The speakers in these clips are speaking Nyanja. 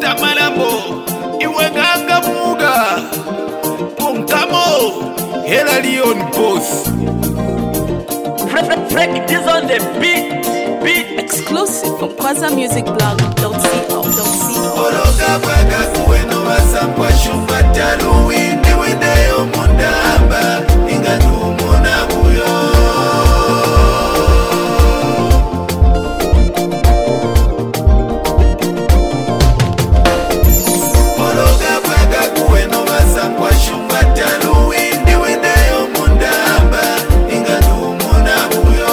Foster Malambo, Iweganga Muga, Punkamo, Hela Leon Boss. Frank is on the beat. Exclusive from KwazaMusicBlog.co. Ologa bwaga kuweno basambwa shumba talu windi windeyo mundamba inga tumuna buyo. Ologa bwaga kuweno basambwa shumba talu windi windeyo mundamba inga tumuna buyo.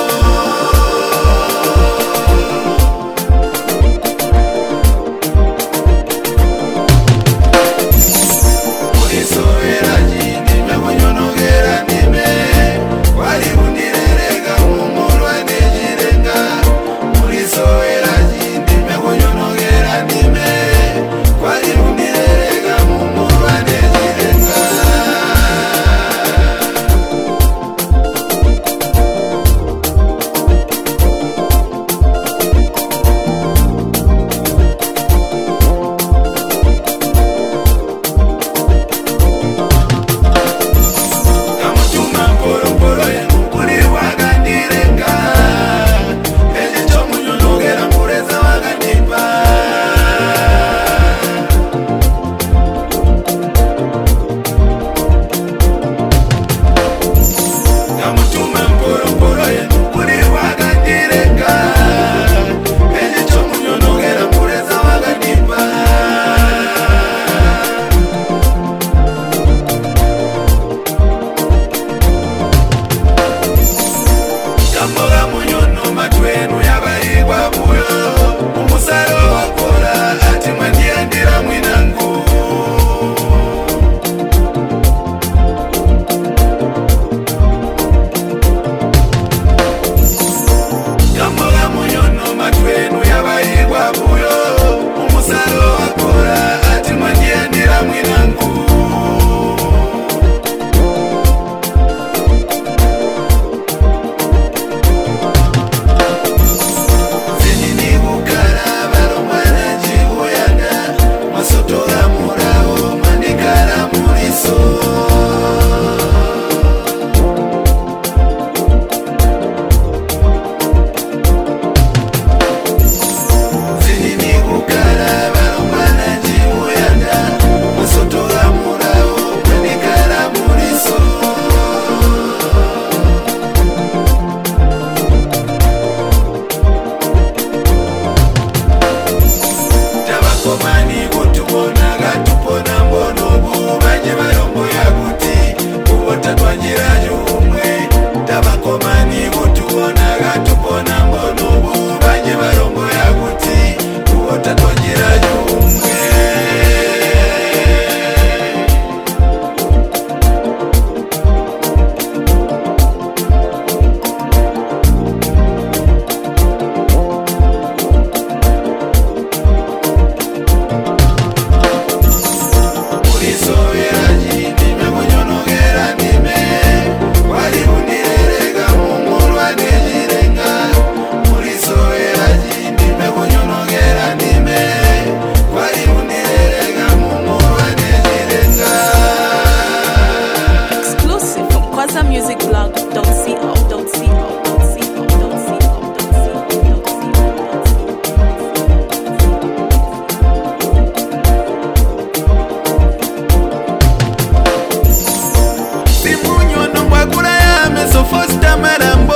Foster Malambo,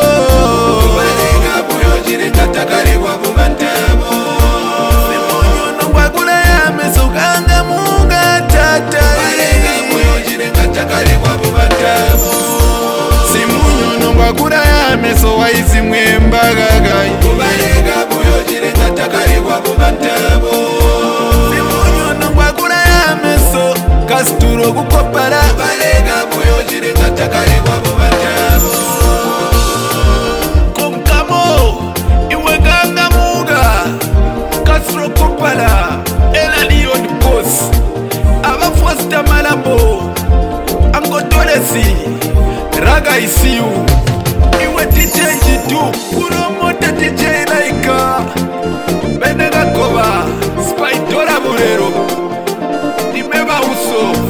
Kubalega buyo jire katakari kwa bubantabo. Simonyo no kwakula ya mesokanga munga tata. Kubalega buyo jire katakari kwa bubantabo. Simonyo no kwakula ya meso waisi mwembaga gai. Kubalega buyo jire katakari kwa bubantabo. Simonyo no kwakula ya meso kasturo kukopala. Kubalega buyo jire katakari kwa bubantabo. Hela Leon Boss, Aba Foster Malambo, Ango Dolesi, Raga Isiu, Iwe DJ Jitu, Kuromota DJ Laika, Benega Kova, Spy Dora Burero.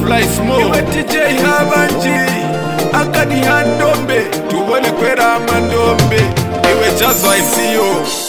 Fly Small iwe TJ Habanji akadi handombe tubone kwera amandombe iwe Jazz ICO